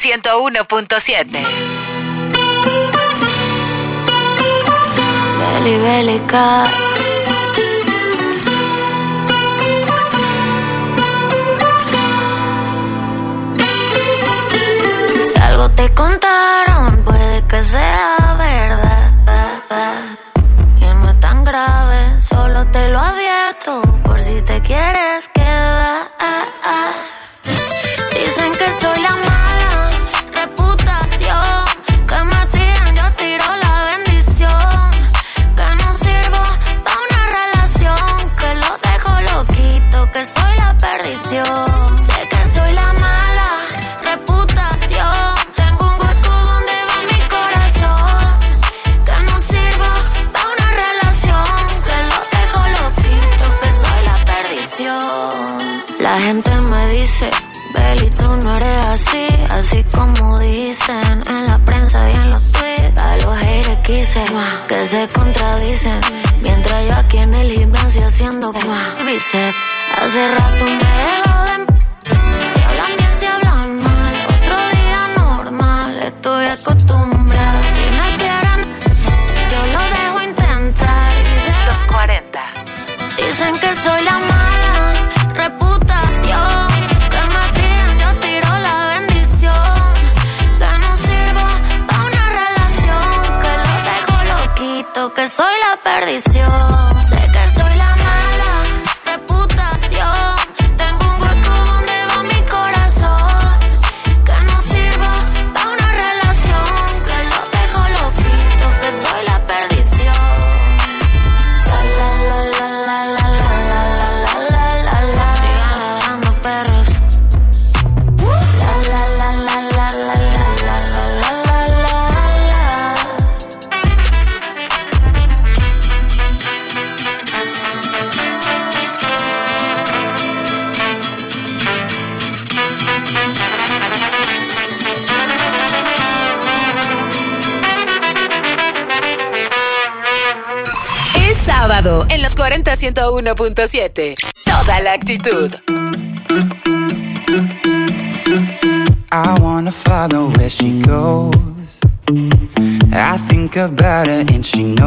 101.7. Beli Bélica. Si algo te contaron, puede que sea verdad. Y no es tan grave, solo te lo advierto por si te quieres quedar. Dicen que soy la mala reputación, que me tiran, yo tiro la bendición, que no sirvo pa' una relación, que lo dejo loquito, que soy la perdición. Sé que soy la mala reputación, tengo un hueco donde va mi corazón, que no sirvo pa' una relación, que lo dejo loquito, que soy la perdición. La gente me dice: Beli, tú no eres así, así como dicen en la prensa y en los tweets. A los haters quise que se contradicen, mientras yo aquí en el gimnasio haciendo bíceps. Hace rato me dejo de si hablan bien, si hablan mal, otro día normal, estoy acostumbrada. Si me quieren, yo lo dejo intentar y se Los 40. dicen que soy la mala reputación, que me tiran, yo tiro la bendición, que no sirvo pa' una relación, que lo dejo loquito, que soy la perdición. Sé que soy la mala reputación, tengo un hueco donde va mi corazón, que no sirvo pa' una relación, que lo dejo loquito, que soy la perdición. La la la la la la la la la la la. Sigan jalando perros. La la la la la la la la la la la. Es sábado en los 40 101.7. Toda la actitud. I wanna follow where she goes. I think about her and she knows